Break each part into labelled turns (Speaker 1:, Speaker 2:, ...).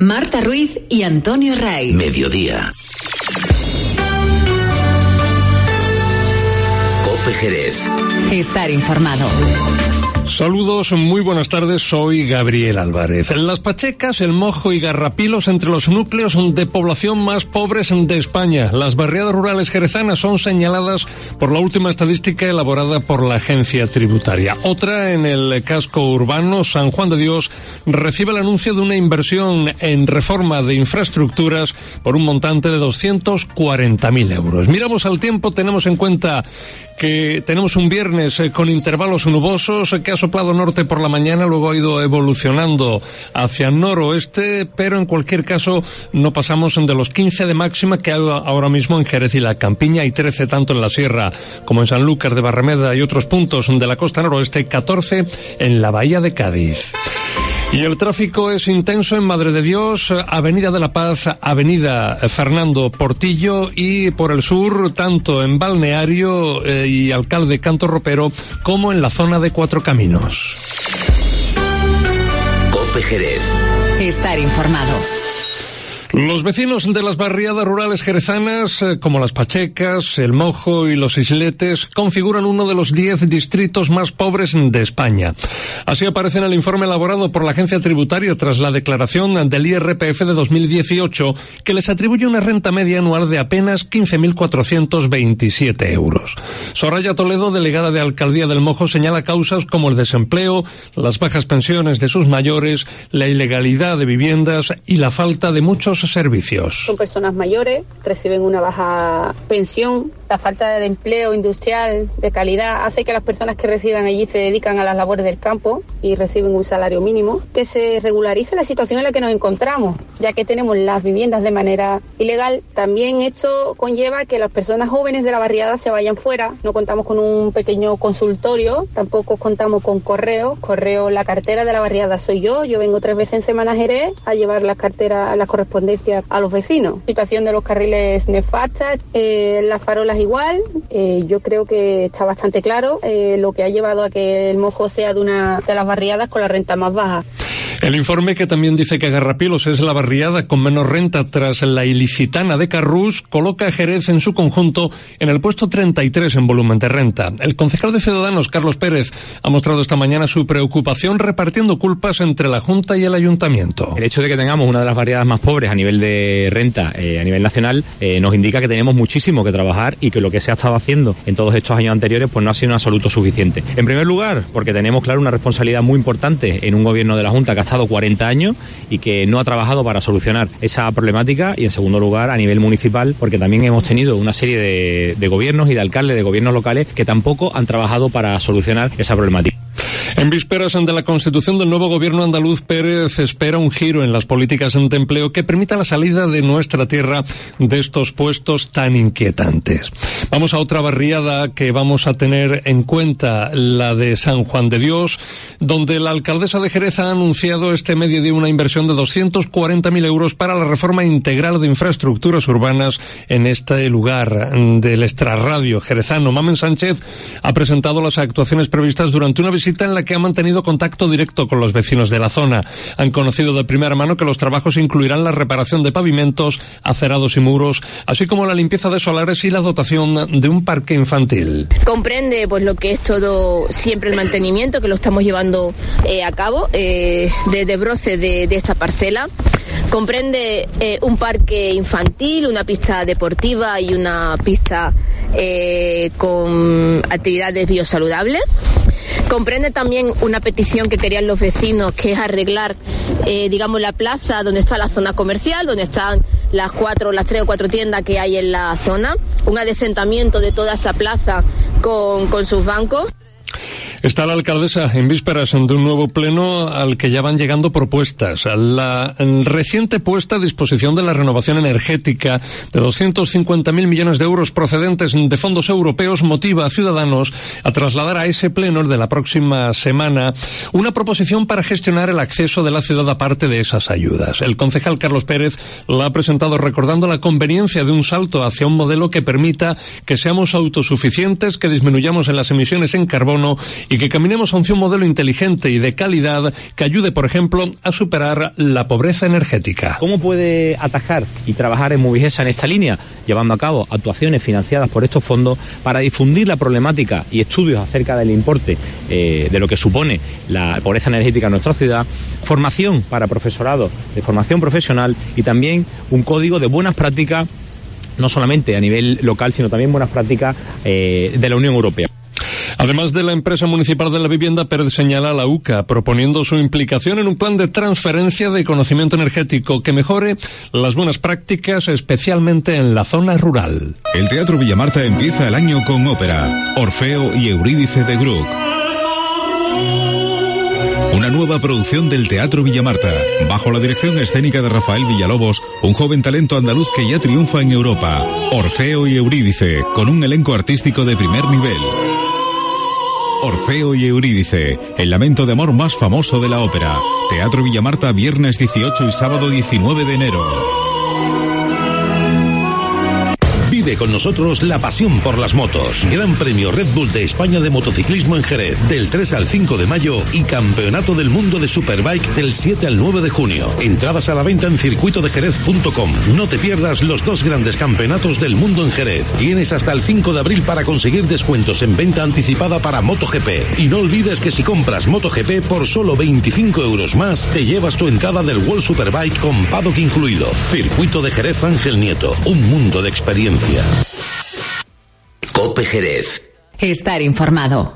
Speaker 1: Marta Ruiz y Antonio Ray.
Speaker 2: Mediodía. COPE Jerez.
Speaker 1: Estar informado.
Speaker 3: Saludos, muy buenas tardes, soy Gabriel Álvarez. Las Pachecas, El Mojo y Garrapilos entre los núcleos de población más pobres de España. Las barriadas rurales jerezanas son señaladas por la última estadística elaborada por la agencia tributaria. Otra, en el casco urbano, San Juan de Dios, recibe el anuncio de una inversión en reforma de infraestructuras por un montante de 240.000 euros. Miramos al tiempo, tenemos en cuenta que tenemos un viernes con intervalos nubosos, que ha soplado norte por la mañana, luego ha ido evolucionando hacia noroeste, pero en cualquier caso no pasamos de los 15 de máxima que hay ahora mismo en Jerez y la Campiña, y 13 tanto en la Sierra como en Sanlúcar de Barrameda y otros puntos de la costa noroeste, 14 en la Bahía de Cádiz. Y el tráfico es intenso en Madre de Dios, Avenida de la Paz, Avenida Fernando Portillo, y por el sur, tanto en Balneario y Alcalde Canto Ropero, como en la zona de Cuatro Caminos.
Speaker 2: COPE Jerez.
Speaker 1: Estar informado.
Speaker 3: Los vecinos de las barriadas rurales jerezanas, como Las Pachecas, El Mojo y Los Isletes, configuran uno de los 10 distritos más pobres de España. Así aparece en el informe elaborado por la agencia tributaria tras la declaración del IRPF de 2018, que les atribuye una renta media anual de apenas 15.427 euros. Soraya Toledo, delegada de Alcaldía del Mojo, señala causas como el desempleo, las bajas pensiones de sus mayores, la ilegalidad de viviendas y la falta de muchos servicios.
Speaker 4: Son personas mayores, reciben una baja pensión. La falta de empleo industrial de calidad hace que las personas que residan allí se dedican a las labores del campo y reciben un salario mínimo. Que se regularice la situación en la que nos encontramos, ya que tenemos las viviendas de manera ilegal. También esto conlleva que las personas jóvenes de la barriada se vayan fuera. No contamos con un pequeño consultorio, tampoco contamos con correo. La cartera de la barriada soy yo vengo 3 veces en semana a Jerez a llevar las carteras, las correspondencias a los vecinos. Situación de los carriles nefasta, las farolas igual. Yo creo que está bastante claro lo que ha llevado a que El Mojo sea de las barriadas con la renta más baja.
Speaker 3: El informe, que también dice que Garrapilos es la barriada con menos renta tras la ilicitana de Carrús, coloca a Jerez en su conjunto en el puesto 33 en volumen de renta. El concejal de Ciudadanos, Carlos Pérez, ha mostrado esta mañana su preocupación repartiendo culpas entre la Junta y el Ayuntamiento.
Speaker 5: El hecho de que tengamos una de las barriadas más pobres a nivel de renta a nivel nacional nos indica que tenemos muchísimo que trabajar y que lo que se ha estado haciendo en todos estos años anteriores pues no ha sido en absoluto suficiente. En primer lugar, porque tenemos, claro, una responsabilidad muy importante en un gobierno de la Junta que ha estado 40 años y que no ha trabajado para solucionar esa problemática, y en segundo lugar a nivel municipal, porque también hemos tenido una serie de gobiernos y de alcaldes de gobiernos locales que tampoco han trabajado para solucionar esa problemática.
Speaker 3: En vísperas de la constitución del nuevo gobierno andaluz, Pérez espera un giro en las políticas de empleo que permita la salida de nuestra tierra de estos puestos tan inquietantes. Vamos a otra barriada que vamos a tener en cuenta, la de San Juan de Dios, donde la alcaldesa de Jerez ha anunciado este mediodía una inversión de 240.000 euros para la reforma integral de infraestructuras urbanas en este lugar del extrarradio jerezano. Mamen Sánchez ha presentado las actuaciones previstas durante una visita en la que ha mantenido contacto directo con los vecinos de la zona. Han conocido de primera mano que los trabajos incluirán la reparación de pavimentos, acerados y muros, así como la limpieza de solares y la dotación de un parque infantil.
Speaker 6: Comprende pues lo que es todo siempre el mantenimiento, que lo estamos llevando a cabo de broce de esta parcela. Comprende un parque infantil, una pista deportiva y una pista con actividades biosaludables. Comprende también una petición que querían los vecinos, que es arreglar, la plaza donde está la zona comercial, donde están las 3 o 4 tiendas que hay en la zona, un adecentamiento de toda esa plaza con sus bancos.
Speaker 3: Está la alcaldesa en vísperas de un nuevo pleno al que ya van llegando propuestas. La reciente puesta a disposición de la renovación energética de 250.000 millones de euros procedentes de fondos europeos motiva a Ciudadanos a trasladar a ese pleno de la próxima semana una proposición para gestionar el acceso de la ciudad a parte de esas ayudas. El concejal Carlos Pérez la ha presentado recordando la conveniencia de un salto hacia un modelo que permita que seamos autosuficientes, que disminuyamos en las emisiones en carbono y que caminemos hacia un modelo inteligente y de calidad que ayude, por ejemplo, a superar la pobreza energética.
Speaker 5: ¿Cómo puede atajar y trabajar en Movigesa en esta línea? Llevando a cabo actuaciones financiadas por estos fondos para difundir la problemática y estudios acerca del importe de lo que supone la pobreza energética en nuestra ciudad, formación para profesorado de formación profesional y también un código de buenas prácticas, no solamente a nivel local, sino también buenas prácticas de la Unión Europea.
Speaker 3: Además de la empresa municipal de la vivienda, Pérez señala a la UCA, proponiendo su implicación en un plan de transferencia de conocimiento energético que mejore las buenas prácticas, especialmente en la zona rural.
Speaker 2: El Teatro Villamarta empieza el año con ópera, Orfeo y Eurídice de Gluck. Una nueva producción del Teatro Villamarta, bajo la dirección escénica de Rafael Villalobos, un joven talento andaluz que ya triunfa en Europa. Orfeo y Eurídice, con un elenco artístico de primer nivel. Orfeo y Eurídice, el lamento de amor más famoso de la ópera. Teatro Villamarta, viernes 18 y sábado 19 de enero.
Speaker 7: Vive con nosotros la pasión por las motos. Gran Premio Red Bull de España de motociclismo en Jerez, del 3 al 5 de mayo y Campeonato del Mundo de Superbike del 7 al 9 de junio. Entradas a la venta en circuitodejerez.com. No te pierdas los 2 grandes campeonatos del mundo en Jerez. Tienes hasta el 5 de abril para conseguir descuentos en venta anticipada para MotoGP. Y no olvides que si compras MotoGP por solo 25 euros más, te llevas tu entrada del World Superbike con paddock incluido. Circuito de Jerez Ángel Nieto. Un mundo de experiencia.
Speaker 8: COPE Jerez.
Speaker 1: Estar informado.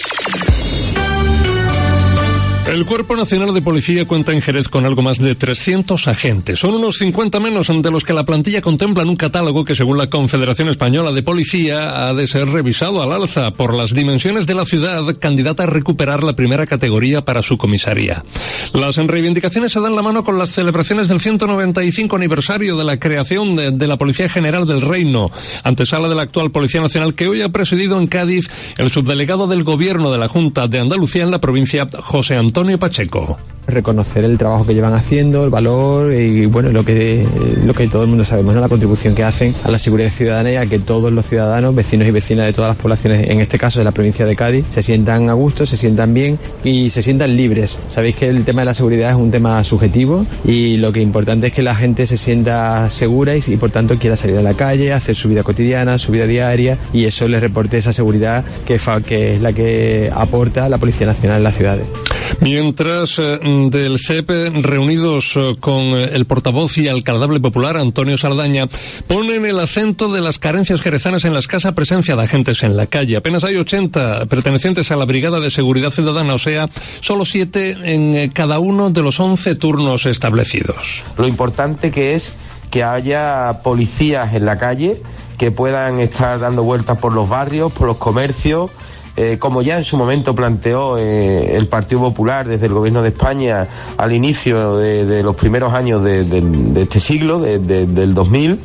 Speaker 3: El Cuerpo Nacional de Policía cuenta en Jerez con algo más de 300 agentes. Son unos 50 menos de los que la plantilla contempla en un catálogo que, según la Confederación Española de Policía, ha de ser revisado al alza por las dimensiones de la ciudad, candidata a recuperar la primera categoría para su comisaría. Las reivindicaciones se dan la mano con las celebraciones del 195 aniversario de la creación de la Policía General del Reino, antesala de la actual Policía Nacional, que hoy ha presidido en Cádiz el subdelegado del Gobierno de la Junta de Andalucía en la provincia, José Antonio Pacheco.
Speaker 9: Reconocer el trabajo que llevan haciendo, el valor y bueno, lo que todo el mundo sabemos, ¿no? La contribución que hacen a la seguridad ciudadana y a que todos los ciudadanos, vecinos y vecinas de todas las poblaciones, en este caso de la provincia de Cádiz, se sientan a gusto, se sientan bien y se sientan libres. Sabéis que el tema de la seguridad es un tema subjetivo y lo que es importante es que la gente se sienta segura y por tanto quiera salir a la calle, hacer su vida cotidiana, su vida diaria, y eso les reporte esa seguridad que es la que aporta la Policía Nacional en las ciudades.
Speaker 3: Mientras del CEP, reunidos con el portavoz y alcaldable popular Antonio Saldaña, ponen el acento de las carencias jerezanas en la escasa presencia de agentes en la calle. Apenas hay 80 pertenecientes a la Brigada de Seguridad Ciudadana, o sea, solo 7 en cada uno de los 11 turnos establecidos.
Speaker 10: Lo importante que es que haya policías en la calle que puedan estar dando vueltas por los barrios, por los comercios, como ya en su momento planteó el Partido Popular desde el Gobierno de España al inicio de los primeros años de este siglo, del 2000,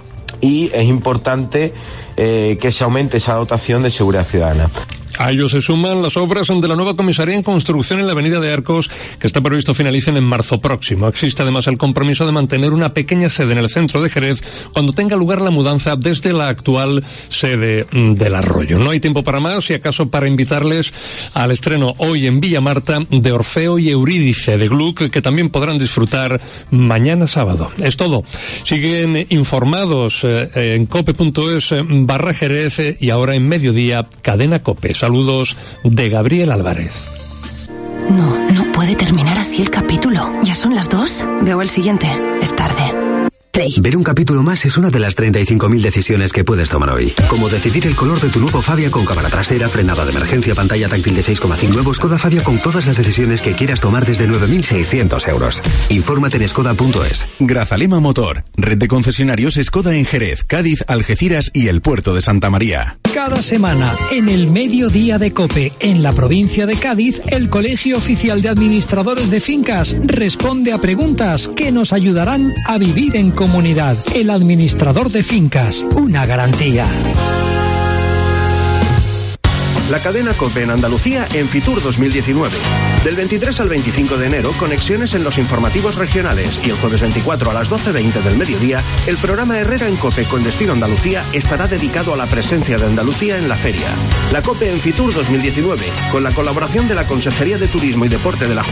Speaker 10: y es importante que se aumente esa dotación de seguridad ciudadana.
Speaker 3: A ello se suman las obras de la nueva comisaría en construcción en la avenida de Arcos, que está previsto finalicen en marzo próximo. Existe además el compromiso de mantener una pequeña sede en el centro de Jerez cuando tenga lugar la mudanza desde la actual sede del Arroyo. No hay tiempo para más, y acaso para invitarles al estreno hoy en Villamarta de Orfeo y Eurídice de Gluck, que también podrán disfrutar mañana sábado. Es todo. Siguen informados en cope.es/Jerez y ahora en mediodía, Cadena COPE. Saludos de Gabriel Álvarez.
Speaker 11: No puede terminar así el capítulo. Ya son las 2. Veo el siguiente. Es tarde. Play.
Speaker 12: Ver un capítulo más es una de las 35.000 decisiones que puedes tomar hoy. Como decidir el color de tu nuevo Fabia con cámara trasera, frenada de emergencia, pantalla táctil de 6,5. Nuevo Skoda Fabia con todas las decisiones que quieras tomar desde 9.600 euros. Infórmate en skoda.es.
Speaker 13: Grazalema Motor. Red de concesionarios Skoda en Jerez, Cádiz, Algeciras y el puerto de Santa María.
Speaker 14: Cada semana, en el mediodía de COPE, en la provincia de Cádiz, el Colegio Oficial de Administradores de Fincas responde a preguntas que nos ayudarán a vivir en comunidad. El administrador de fincas, una garantía.
Speaker 8: La cadena COPE en Andalucía en Fitur 2019. Del 23 al 25 de enero, conexiones en los informativos regionales y el jueves 24 a las 12:20 del mediodía, el programa Herrera en COPE con destino Andalucía estará dedicado a la presencia de Andalucía en la feria. La COPE en Fitur 2019, con la colaboración de la Consejería de Turismo y Deporte de la